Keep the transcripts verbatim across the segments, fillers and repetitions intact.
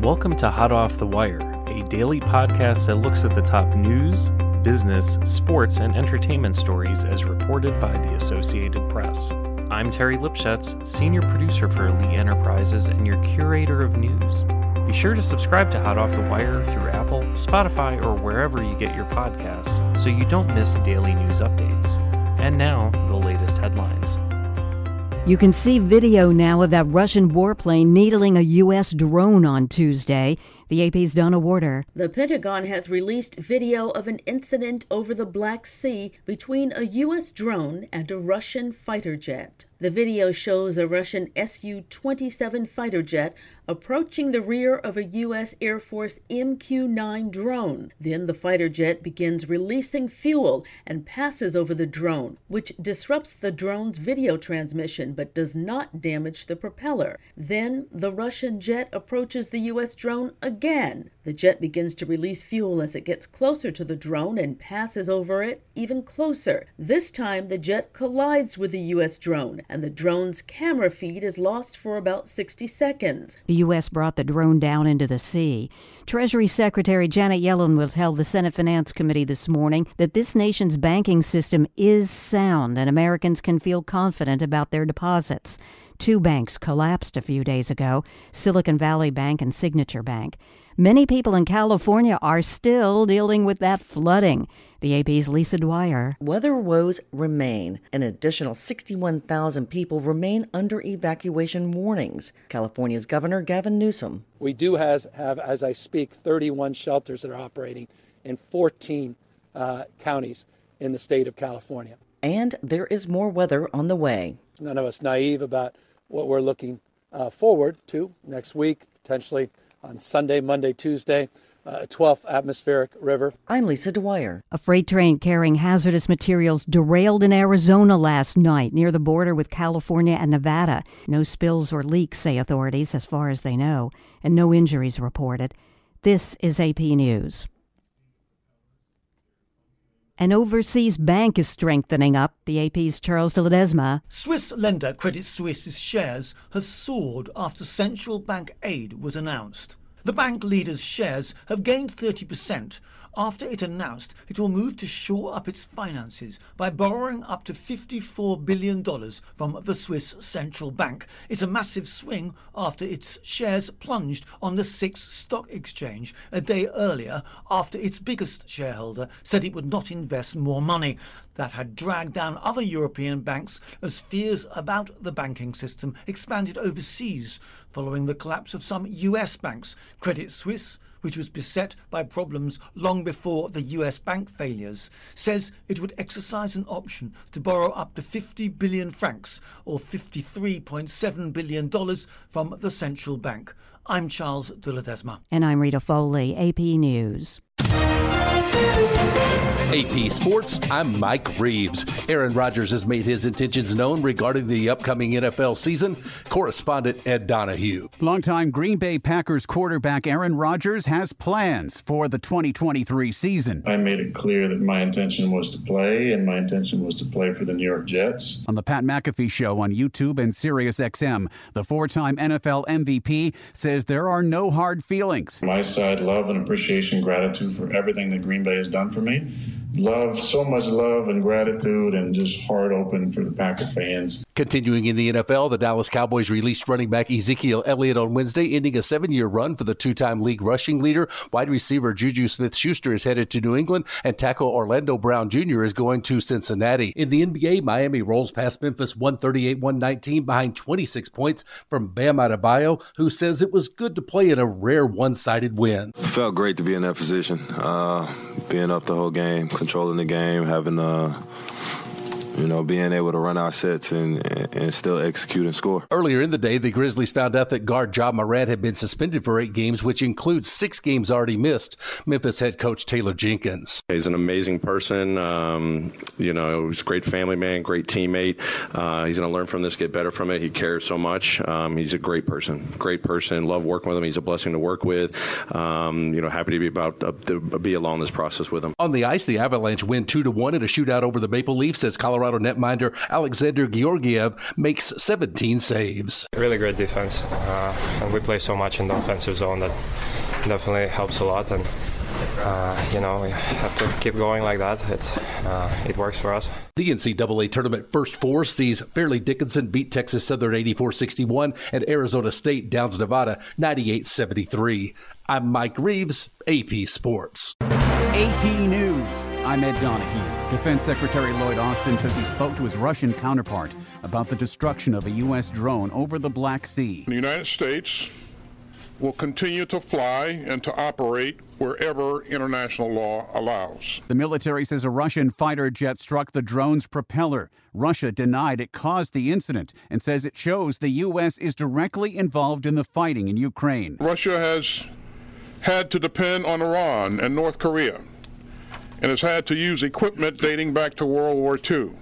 Welcome to Hot Off the Wire, a daily podcast that looks at the top news, business, sports, and entertainment stories as reported by the Associated Press. I'm Terry Lipschutz, senior producer for Elite Enterprises and your curator of news. Be sure to subscribe to Hot Off the Wire through Apple, Spotify, or wherever you get your podcasts so you don't miss daily news updates. And now, the latest headlines. You can see video now of that Russian warplane needling a U S drone on Tuesday. The A P's Donna Warder. The Pentagon has released video of an incident over the Black Sea between a U S drone and a Russian fighter jet. The video shows a Russian S U twenty-seven fighter jet approaching the rear of a U S Air Force M Q nine drone. Then the fighter jet begins releasing fuel and passes over the drone, which disrupts the drone's video transmission but does not damage the propeller. Then the Russian jet approaches the U S drone again. The jet begins to release fuel as it gets closer to the drone and passes over it even closer. This time the jet collides with the U S drone, and the drone's camera feed is lost for about sixty seconds. The U S brought the drone down into the sea. Treasury Secretary Janet Yellen will tell the Senate Finance Committee this morning that this nation's banking system is sound and Americans can feel confident about their deposits. Two banks collapsed a few days ago, Silicon Valley Bank and Signature Bank. Many people in California are still dealing with that flooding. The A P's Lisa Dwyer. Weather woes remain. An additional sixty-one thousand people remain under evacuation warnings. California's Governor Gavin Newsom. We do has, have, as I speak, thirty-one shelters that are operating in fourteen uh, counties in the state of California. And there is more weather on the way. None of us naive about what we're looking uh, forward to next week, potentially on Sunday, Monday, Tuesday, uh, a twelfth atmospheric river. I'm Lisa Dwyer. A freight train carrying hazardous materials derailed in Arizona last night near the border with California and Nevada. No spills or leaks, say authorities, as far as they know, and no injuries reported. This is A P News. An overseas bank is strengthening up. The A P's Charles de Ledesma. Swiss lender Credit Suisse's shares have soared after central bank aid was announced. The bank leader's shares have gained thirty percent after it announced it will move to shore up its finances by borrowing up to fifty-four billion dollars from the Swiss Central Bank. It's a massive swing after its shares plunged on the SIX stock exchange a day earlier after its biggest shareholder said it would not invest more money. That had dragged down other European banks as fears about the banking system expanded overseas following the collapse of some U S banks. Credit Suisse, which was beset by problems long before the U S bank failures, says it would exercise an option to borrow up to fifty billion francs or fifty-three point seven billion dollars from the central bank. I'm Charles de Ledesma. And I'm Rita Foley, A P News. A P Sports, I'm Mike Reeves. Aaron Rodgers has made his intentions known regarding the upcoming N F L season. Correspondent Ed Donahue. Longtime Green Bay Packers quarterback Aaron Rodgers has plans for the twenty twenty-three season. I made it clear that my intention was to play, and my intention was to play for the New York Jets. On the Pat McAfee Show on YouTube and Sirius X M, the four-time N F L M V P says there are no hard feelings. My side, love and appreciation, gratitude for everything that Green Bay has done for me. Love, so much love and gratitude, and just heart open for the Packer fans. Continuing in the N F L, the Dallas Cowboys released running back Ezekiel Elliott on Wednesday, ending a seven-year run for the two-time league rushing leader. Wide receiver Juju Smith-Schuster is headed to New England, and tackle Orlando Brown Junior is going to Cincinnati. In the N B A, Miami rolls past Memphis one thirty-eight to one nineteen behind twenty-six points from Bam Adebayo, who says it was good to play in a rare one-sided win. It felt great to be in that position, uh, being up the whole game, controlling the game, having uh, you know, being able to run our sets and, and still execute and score. Earlier in the day, the Grizzlies found out that guard Ja Morant had been suspended for eight games, which includes six games already missed. Memphis head coach Taylor Jenkins. He's an amazing person. Um, you know, he's a great family man, great teammate. Uh, he's going to learn from this, get better from it. He cares so much. Um, he's a great person, great person. Love working with him. He's a blessing to work with. Um, you know, happy to be about uh, to be along this process with him. On the ice, the Avalanche win two to one in a shootout over the Maple Leafs as Colorado Colorado netminder Alexander Georgiev makes seventeen saves. Really great defense, uh, and we play so much in the offensive zone that definitely helps a lot. And uh, you know, we have to keep going like that. It's uh, it works for us. The N C double A tournament first four sees Fairleigh Dickinson beat Texas Southern eighty-four sixty-one and Arizona State Downs Nevada ninety-eight seventy-three. I'm Mike Reeves, A P Sports. A P News. I'm Ed Donahue. Defense Secretary Lloyd Austin says he spoke to his Russian counterpart about the destruction of a U S drone over the Black Sea. The United States will continue to fly and to operate wherever international law allows. The military says a Russian fighter jet struck the drone's propeller. Russia denied it caused the incident and says it shows the U S is directly involved in the fighting in Ukraine. Russia has had to depend on Iran and North Korea and has had to use equipment dating back to World War Two.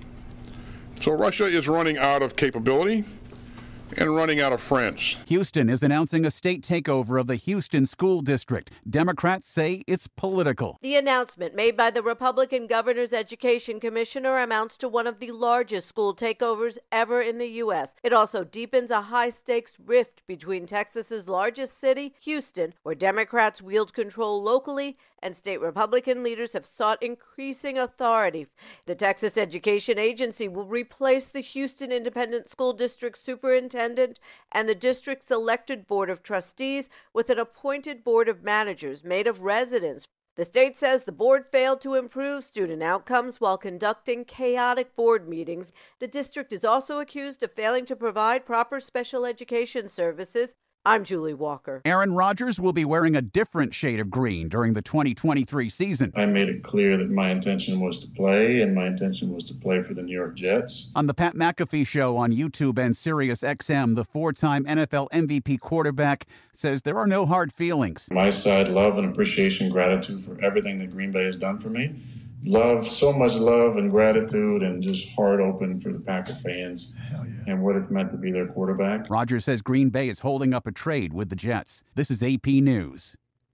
So Russia is running out of capability and running out of friends. Houston is announcing a state takeover of the Houston School District. Democrats say it's political. The announcement made by the Republican governor's education commissioner amounts to one of the largest school takeovers ever in the U S. It also deepens a high-stakes rift between Texas's largest city, Houston, where Democrats wield control locally and state Republican leaders have sought increasing authority. The Texas Education Agency will replace the Houston Independent School District Superintendent and the district's elected Board of Trustees with an appointed Board of Managers made of residents. The state says the board failed to improve student outcomes while conducting chaotic board meetings. The district is also accused of failing to provide proper special education services. I'm Julie Walker. Aaron Rodgers will be wearing a different shade of green during the twenty twenty-three season. I made it clear that my intention was to play, and my intention was to play for the New York Jets. On the Pat McAfee Show on YouTube and Sirius X M, the four-time N F L M V P quarterback says there are no hard feelings. My side, love and appreciation, gratitude for everything that Green Bay has done for me. Love, so much love and gratitude, and just heart open for the Packer fans yeah. and what it's meant to be their quarterback. Rodgers says Green Bay is holding up a trade with the Jets. This is A P News.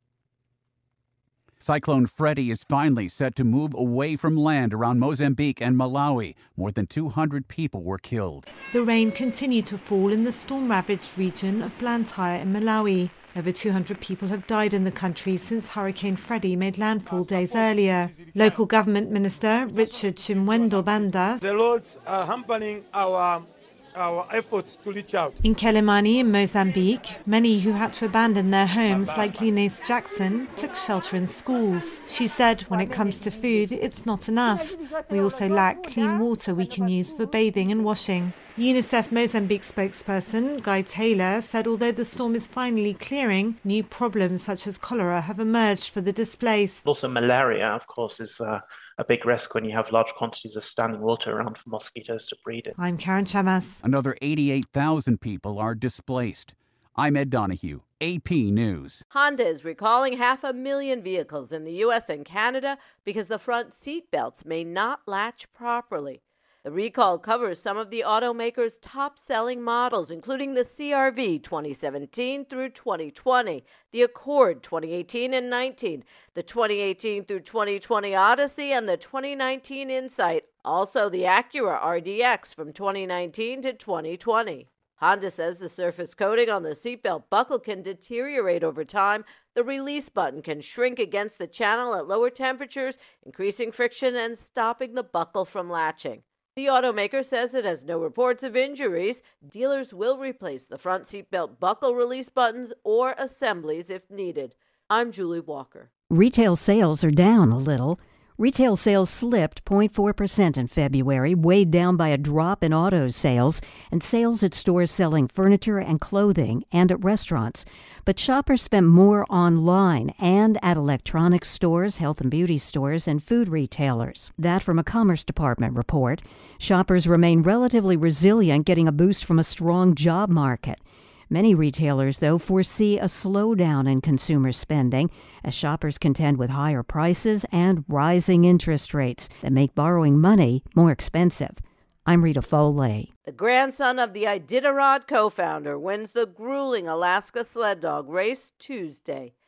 Cyclone Freddy is finally set to move away from land around Mozambique and Malawi. More than two hundred people were killed. The rain continued to fall in the storm-ravaged region of Blantyre in Malawi. Over two hundred people have died in the country since Hurricane Freddy made landfall days earlier. Local government minister Richard Chimwendo Banda The roads are hampering our our efforts to reach out. In Quelimane in Mozambique, many who had to abandon their homes, like Linus Jackson, took shelter in schools. She said, when it comes to food, it's not enough. We also lack clean water we can use for bathing and washing. UNICEF Mozambique spokesperson Guy Taylor said although the storm is finally clearing, new problems such as cholera have emerged for the displaced. Also malaria, of course, is uh, a big risk when you have large quantities of standing water around for mosquitoes to breed in. I'm Karen Chamas. Another eighty-eight thousand people are displaced. I'm Ed Donahue, A P News. Honda is recalling half a million vehicles in the U S and Canada because the front seat belts may not latch properly. The recall covers some of the automaker's top-selling models, including the C R V twenty seventeen through twenty twenty, the Accord twenty eighteen and nineteen, the twenty eighteen through twenty twenty Odyssey, and the twenty nineteen Insight, also the Acura R D X from twenty nineteen to twenty twenty. Honda says the surface coating on the seatbelt buckle can deteriorate over time. The release button can shrink against the channel at lower temperatures, increasing friction and stopping the buckle from latching. The automaker says it has no reports of injuries. Dealers will replace the front seatbelt buckle release buttons or assemblies if needed. I'm Julie Walker. Retail sales are down a little. Retail sales slipped zero point four percent in February, weighed down by a drop in auto sales and sales at stores selling furniture and clothing and at restaurants. But shoppers spent more online and at electronics stores, health and beauty stores, and food retailers. That from a Commerce Department report. Shoppers remain relatively resilient, getting a boost from a strong job market. Many retailers, though, foresee a slowdown in consumer spending as shoppers contend with higher prices and rising interest rates that make borrowing money more expensive. I'm Rita Foley. The grandson of the Iditarod co-founder wins the grueling Alaska sled dog race Tuesday.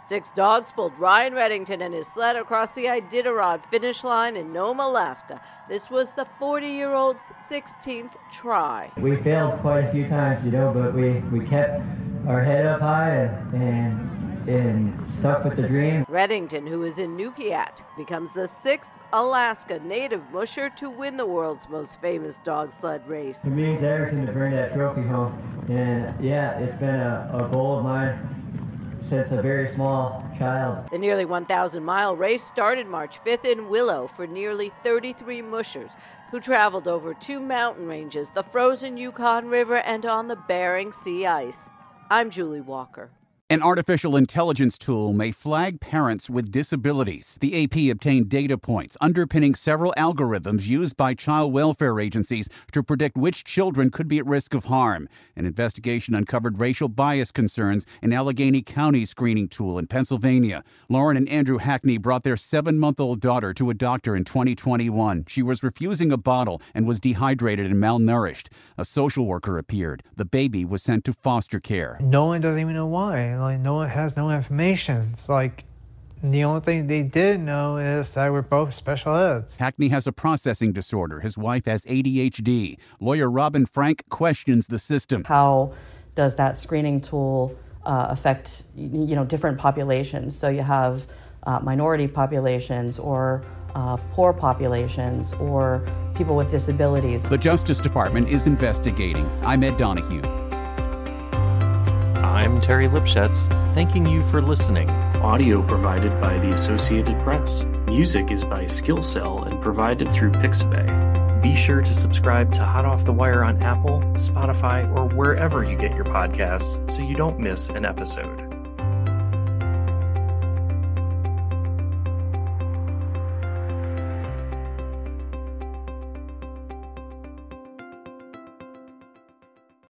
Six dogs pulled Ryan Reddington and his sled across the Iditarod finish line in Nome, Alaska. This was the forty-year-old's sixteenth try. We failed quite a few times, you know, but we, we kept our head up high and, and, and stuck with the dream. Reddington, who is in Nupiat, becomes the sixth Alaska native musher to win the world's most famous dog sled race. It means everything to bring that trophy home. And yeah, it's been a, a goal of mine since a very small child. The nearly one thousand mile race started March fifth in Willow for nearly thirty-three mushers who traveled over two mountain ranges, the frozen Yukon River, and on the Bering Sea ice. I'm Julie Walker. An artificial intelligence tool may flag parents with disabilities. The A P obtained data points underpinning several algorithms used by child welfare agencies to predict which children could be at risk of harm. An investigation uncovered racial bias concerns in Allegheny County screening tool in Pennsylvania. Lauren and Andrew Hackney brought their seven-month-old daughter to a doctor in twenty twenty-one. She was refusing a bottle and was dehydrated and malnourished. A social worker appeared. The baby was sent to foster care. No one doesn't even know why. Like, no one has no information. It's like the only thing they did know is that we're both special eds. Hackney has a processing disorder. His wife has A D H D. Lawyer Robin Frank questions the system. How does that screening tool uh, affect, you know, different populations? So you have uh, minority populations or uh, poor populations or people with disabilities. The Justice Department is investigating. I'm Ed Donahue. I'm Terry Lipschutz, thanking you for listening. Audio provided by the Associated Press. Music is by SkillCell and provided through Pixabay. Be sure to subscribe to Hot Off the Wire on Apple, Spotify, or wherever you get your podcasts so you don't miss an episode.